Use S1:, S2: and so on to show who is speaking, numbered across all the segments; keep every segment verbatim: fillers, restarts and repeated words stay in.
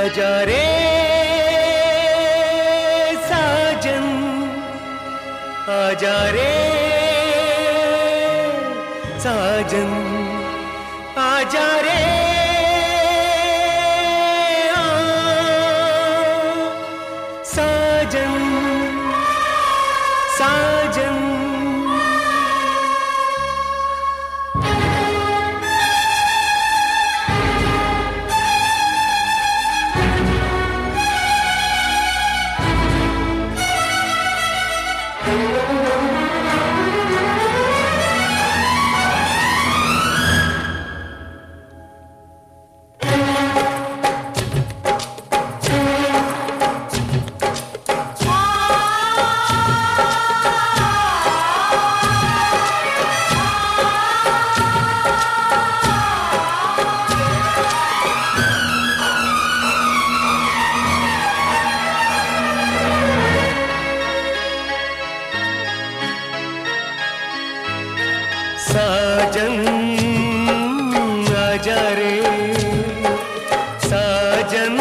S1: आजा रे साजन, आजा रे साजन, आजा रे साजन, साजन। साजन आजा रे साजन,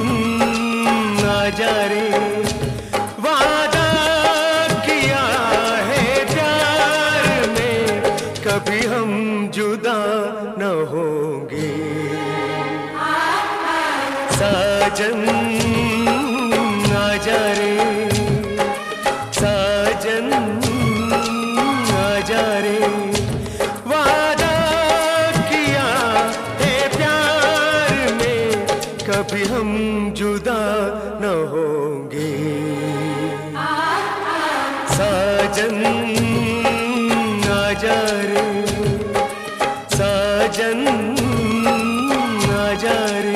S1: आजा रे। वादा किया है प्यार में, कभी हम जुदा न होंगे। साजन आजा रे साजन, आजा रे। कभी हम जुदा न होंगे। साजन आजा रे साजन, आजा रे।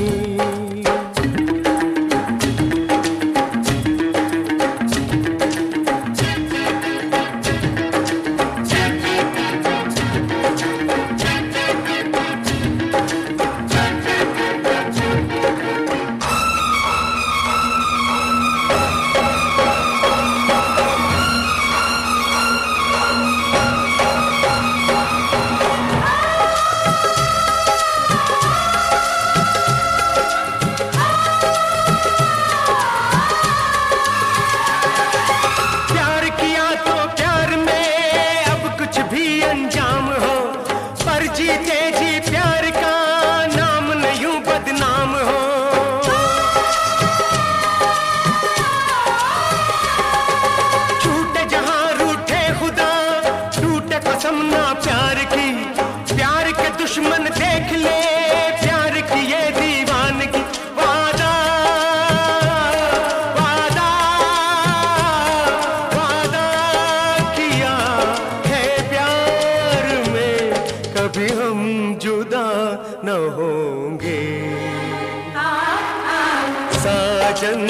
S1: जीते जी प्यार का नाम न यूं बदनाम हो। छूटे जहां रूठे खुदा, टूटे कसम ना प्यार की। प्यार के दुश्मन देख ले प्यार की ये दीवानगी। वादा वादा वादा किया है प्यार में, कभी हम जुदा न होंगे। साजन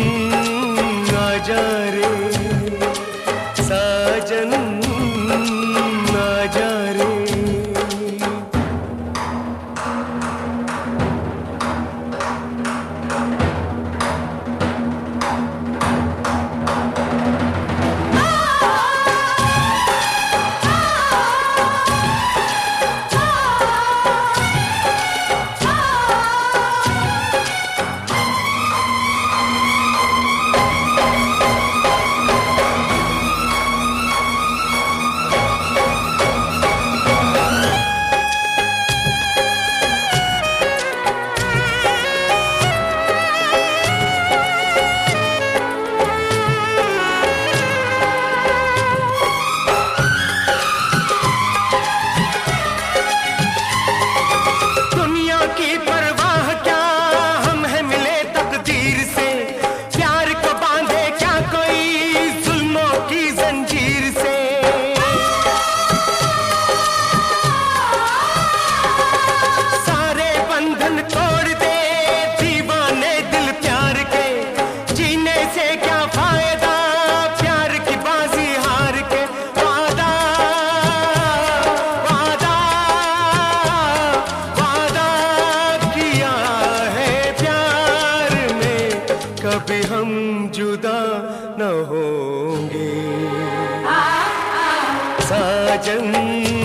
S1: आजा रे साजन, आजा रे। कभी हम जुदा न होंगे। साजन